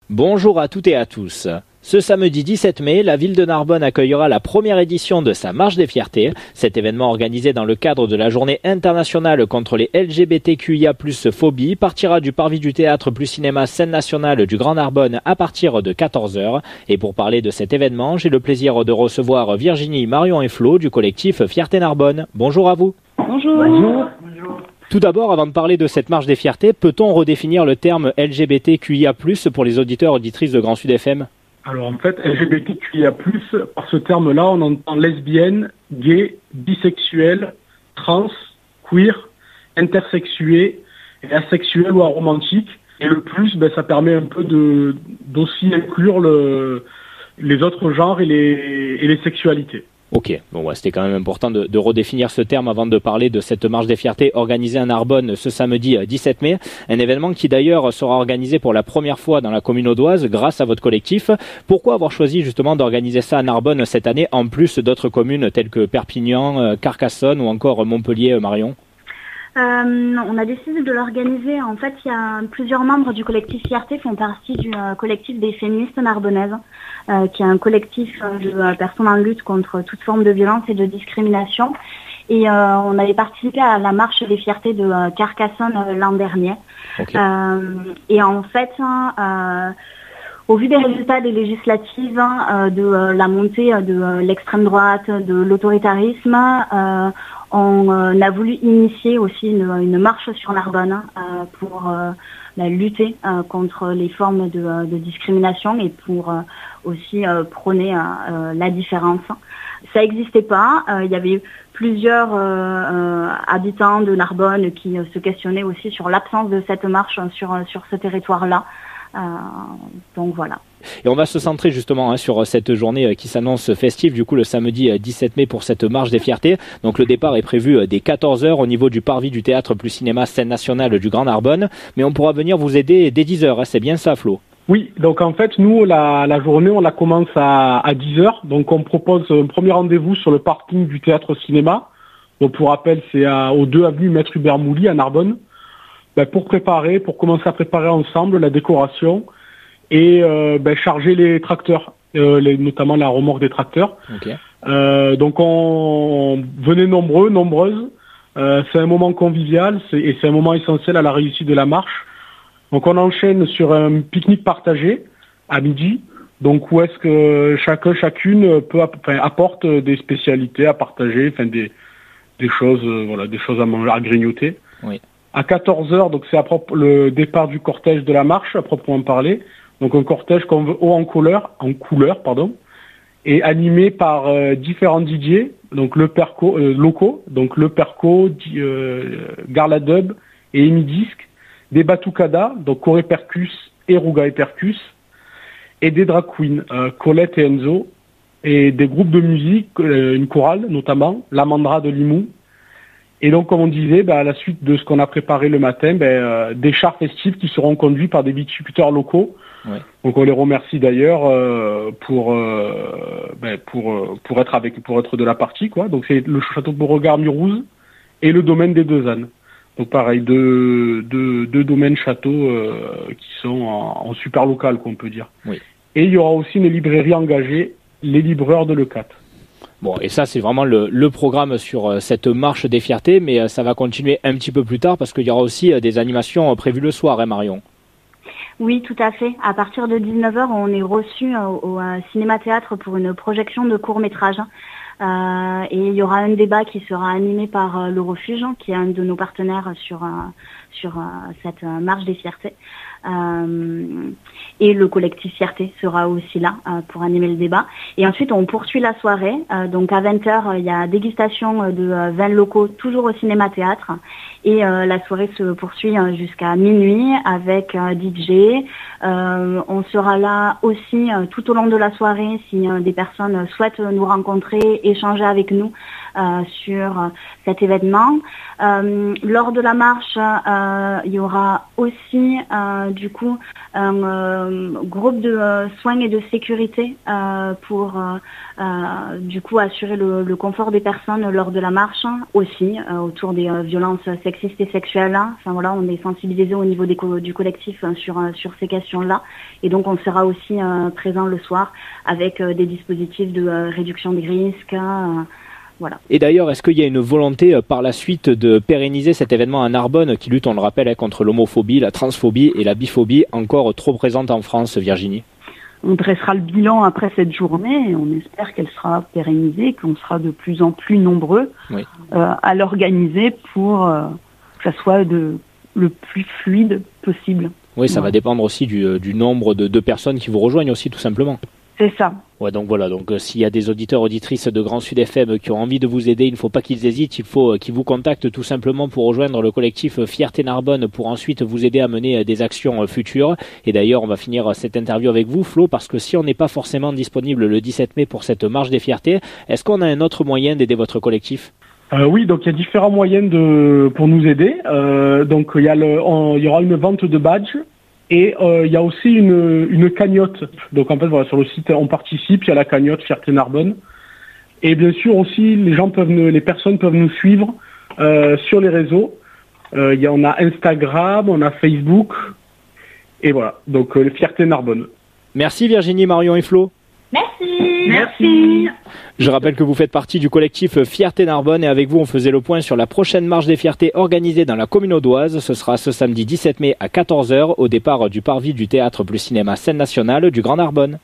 Bonjour à toutes et à tous. Ce samedi 17 mai, la ville de Narbonne accueillera la première édition de sa Marche des Fiertés. Cet événement organisé dans le cadre de la journée internationale contre les LGBTQIA+ phobie partira du parvis du théâtre plus cinéma scène nationale du Grand Narbonne à partir de 14h. Et pour parler de cet événement, j'ai le plaisir de recevoir Virginie, Marion et Flo du collectif Fierté Narbonne. Bonjour à vous. Bonjour. Bonjour. Tout d'abord, avant de parler de cette Marche des Fiertés, peut-on redéfinir le terme LGBTQIA+ pour les auditeurs et auditrices de Grand Sud FM ? Alors en fait, LGBTQIA+, par ce terme-là, on entend lesbienne, gay, bisexuel, trans, queer, intersexué, et asexuel ou aromantique. Et le plus, ça permet un peu d'aussi inclure les autres genres et les sexualités. Ok, c'était quand même important de redéfinir ce terme avant de parler de cette Marche des Fiertés organisée à Narbonne ce samedi 17 mai. Un événement qui d'ailleurs sera organisé pour la première fois dans la commune audoise grâce à votre collectif. Pourquoi avoir choisi justement d'organiser ça à Narbonne cette année en plus d'autres communes telles que Perpignan, Carcassonne ou encore Montpellier, Marion ? On a décidé de l'organiser. En fait, il y a plusieurs membres du collectif Fierté font partie du collectif des féministes narbonnaises, qui est un collectif de personnes en lutte contre toute forme de violence et de discrimination. Et on avait participé à la marche des fiertés de Carcassonne l'an dernier. Okay. Et en fait, au vu des résultats des législatives, de la montée de l'extrême droite, de l'autoritarisme, on a voulu initier aussi une marche sur Narbonne pour lutter contre les formes de discrimination et pour aussi prôner la différence. Ça n'existait pas. Il y avait plusieurs habitants de Narbonne qui se questionnaient aussi sur l'absence de cette marche sur ce territoire-là. Donc voilà. Et on va se centrer justement sur cette journée qui s'annonce festive, du coup le samedi 17 mai pour cette Marche des Fiertés. Donc le départ est prévu dès 14h au niveau du parvis du théâtre plus cinéma scène nationale du Grand Narbonne. Mais on pourra venir vous aider dès 10h, c'est bien ça Flo ? Oui, donc en fait nous la journée on la commence à 10h. Donc on propose un premier rendez-vous sur le parking du théâtre cinéma. Donc pour rappel c'est aux 2 avenue Maître Hubert Mouly à Narbonne. Pour commencer à préparer ensemble la décoration et charger les tracteurs, notamment la remorque des tracteurs. Okay. Donc venez nombreuses. C'est un moment convivial et c'est un moment essentiel à la réussite de la marche. Donc on enchaîne sur un pique-nique partagé à midi. Donc où est-ce que chacune apporte des spécialités à partager, des choses à manger, à grignoter. Oui. À 14h, donc c'est le départ du cortège de la marche, à proprement parler. Donc un cortège qu'on veut haut en couleur, et animé par différents DJ, donc locaux, donc Le Perco, Garla Dub et Emi Disc, des Batucada, donc Coré Percus et Ruga et Percus, et des drag queens, Colette et Enzo, et des groupes de musique, une chorale notamment, La Mandra de Limoux. Et donc, comme on disait, à la suite de ce qu'on a préparé le matin, des chars festifs qui seront conduits par des viticulteurs locaux. Ouais. Donc, on les remercie d'ailleurs pour être de la partie, quoi. Donc, c'est le château Beauregard-Murouz et le domaine des Deux Ânes. Donc, pareil, deux domaines châteaux qui sont en super local, qu'on peut dire. Oui. Et il y aura aussi une librairie engagée, les libraires de Leucate. Bon, et ça, c'est vraiment le programme sur cette Marche des Fiertés, mais ça va continuer un petit peu plus tard parce qu'il y aura aussi des animations prévues le soir, hein, Marion ? Oui, tout à fait. À partir de 19h, on est reçu au Cinéma-Théâtre pour une projection de court-métrage. Et il y aura un débat qui sera animé par le Refuge, qui est un de nos partenaires sur cette Marche des Fiertés. Et le collectif Fierté sera aussi là pour animer le débat. Et ensuite, on poursuit la soirée. Donc à 20h, il y a dégustation de vins locaux, toujours au Cinéma-Théâtre. Et la soirée se poursuit jusqu'à minuit avec DJ. On sera là aussi tout au long de la soirée si des personnes souhaitent nous rencontrer, échanger avec nous. sur cet événement. Lors de la marche, il y aura aussi du coup un groupe de soins et de sécurité pour du coup assurer le confort des personnes lors de la marche aussi autour des violences sexistes et sexuelles. Enfin voilà, on est sensibilisé au niveau du collectif sur ces questions-là, et donc on sera aussi présent le soir avec des dispositifs de réduction des risques. Voilà. Et d'ailleurs, est-ce qu'il y a une volonté par la suite de pérenniser cet événement à Narbonne qui lutte, on le rappelle, contre l'homophobie, la transphobie et la biphobie encore trop présentes en France, Virginie? On dressera le bilan après cette journée et on espère qu'elle sera pérennisée, qu'on sera de plus en plus nombreux à l'organiser pour que ça soit le plus fluide possible. Oui, ça va dépendre aussi du nombre de personnes qui vous rejoignent aussi, tout simplement. C'est ça. Ouais, donc voilà, donc s'il y a des auditeurs, auditrices de Grand Sud FM qui ont envie de vous aider, il ne faut pas qu'ils hésitent, il faut qu'ils vous contactent tout simplement pour rejoindre le collectif Fierté Narbonne pour ensuite vous aider à mener des actions futures. Et d'ailleurs, on va finir cette interview avec vous, Flo, parce que si on n'est pas forcément disponible le 17 mai pour cette marche des fiertés, est-ce qu'on a un autre moyen d'aider votre collectif? Oui, donc il y a différents moyens pour nous aider. Donc il y aura une vente de badges. Et il y a aussi une cagnotte. Donc en fait voilà, sur le site on participe, il y a la cagnotte Fierté Narbonne. Et bien sûr aussi les personnes peuvent nous suivre sur les réseaux. On a Instagram, on a Facebook, et voilà. Donc Fierté Narbonne. Merci Virginie, Marion et Flo. Merci. Je rappelle que vous faites partie du collectif Fierté Narbonne et avec vous on faisait le point sur la prochaine marche des fiertés organisée dans la commune audoise. Ce sera ce samedi 17 mai à 14h au départ du parvis du théâtre plus cinéma Scène Nationale du Grand Narbonne.